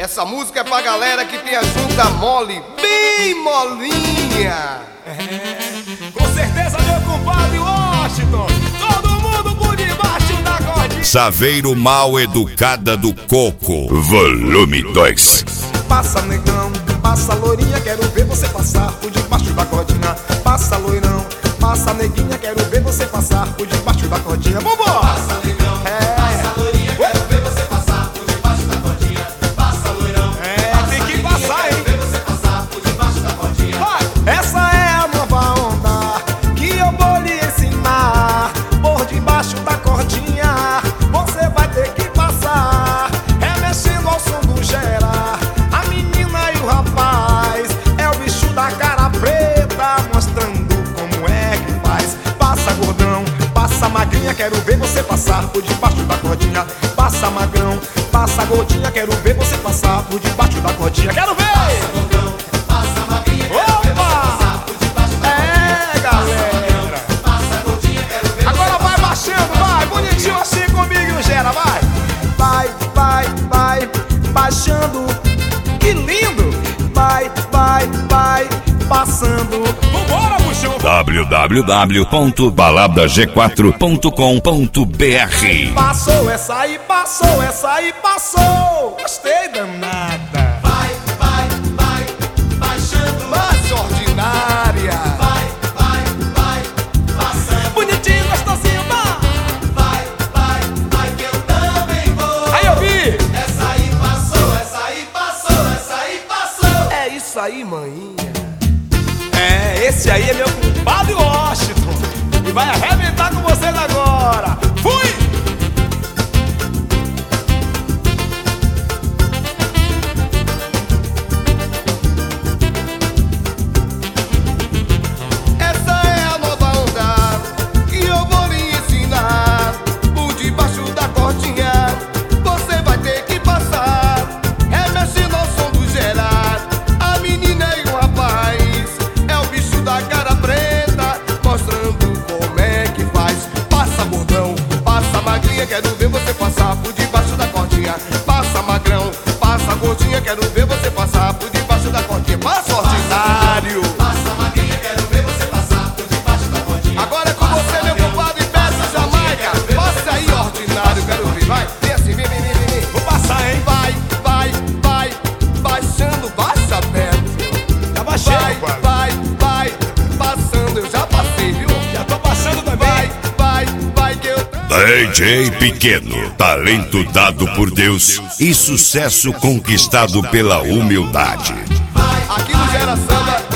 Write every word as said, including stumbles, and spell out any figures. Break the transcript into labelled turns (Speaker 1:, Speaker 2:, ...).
Speaker 1: Essa música é pra galera que tem a junta mole, bem molinha.
Speaker 2: É, com certeza, meu compadre Washington. Todo mundo por debaixo da cordinha.
Speaker 3: Saveiro Mal Educada do Coco, volume dois.
Speaker 2: Passa, negão, passa, loirinha, quero ver você passar por debaixo da cordinha. Passa, loirão, passa, neguinha, quero ver você passar por debaixo da cordinha. Vambora!
Speaker 4: Passa, negão,
Speaker 2: é.
Speaker 4: passa, loirinha, quero ver você passar por debaixo da cordinha. Passa, loirão,
Speaker 2: é,
Speaker 4: passa,
Speaker 2: tem que
Speaker 4: neguinha,
Speaker 2: passar,
Speaker 4: quero
Speaker 2: hein?
Speaker 4: ver você passar por debaixo da cordinha.
Speaker 2: Vai. Essa é a nova onda que eu vou lhe ensinar. Por debaixo da cordinha você vai ter que passar, remexendo ao som do gera. A menina e o rapaz é o bicho da cara preta, mostrando como é que faz. Passa, gordão, passa, magrinha, quero ver você passar por debaixo da cordinha. Passa, magrão, passa, gordinha, quero ver você passar por debaixo da cordinha. Quero ver!
Speaker 4: Passa, gordão, passa, magrinha, quero ver você passar por debaixo da cordinha.
Speaker 2: É, galera!
Speaker 4: Passa, gordinha, quero ver
Speaker 2: Agora
Speaker 4: você
Speaker 2: vai
Speaker 4: passar
Speaker 2: baixando, vai, bonitinho assim comigo, não gera, vai! Vai, vai, vai, baixando, que lindo! Vai, vai, vai, passando. Vambora, buchão!
Speaker 3: w w w ponto balada g quatro ponto com ponto b r.
Speaker 2: Passou essa aí, passou essa aí, passou! Gostei danada!
Speaker 4: Vai, vai, vai, baixando.
Speaker 1: Mas ordinária.
Speaker 4: Vai, vai, vai, passando.
Speaker 2: Bonitinho, gostosinho, vai!
Speaker 4: Vai, vai, vai, que eu também vou.
Speaker 2: Aí eu vi!
Speaker 4: Essa aí passou, essa aí passou, essa aí passou.
Speaker 1: É isso aí, maninha.
Speaker 2: É, esse aí é meu compadre Washington e vai arrebentar com vocês agora. Fui!
Speaker 1: Essa é a nova onda que eu vou lhe ensinar. Por debaixo da cordinha você vai ter que passar, remexendo ao som do gerar. A menina e o rapaz é o bicho da cara preta, mostrando como é que faz. Passa, gordão, passa, magrinha, quero ver você passar por debaixo da cordinha. Passa, magrão, passa, gordinha, quero ver você passar por debaixo da cordinha. Passa, ordinário.
Speaker 4: Passa, magrinha, quero ver você passar por debaixo da cordinha.
Speaker 1: Agora é com você, meu compadre Peça Jamaica. Passa aí, ordinário, quero ver. Vai, vem assim, vem, vem, vem, vem, vem.
Speaker 2: Vou passar, hein?
Speaker 1: Vai, vai, vai, baixando, baixa perto.
Speaker 2: Já baixei,
Speaker 1: Vai,
Speaker 2: compadre.
Speaker 1: vai, vai, passando, eu já passei, viu?
Speaker 2: Já tô passando também.
Speaker 1: Vai, vai, vai, que eu...
Speaker 3: D J Pequeno, talento dado por Deus e sucesso conquistado pela humildade.
Speaker 1: Aqui no Gera Samba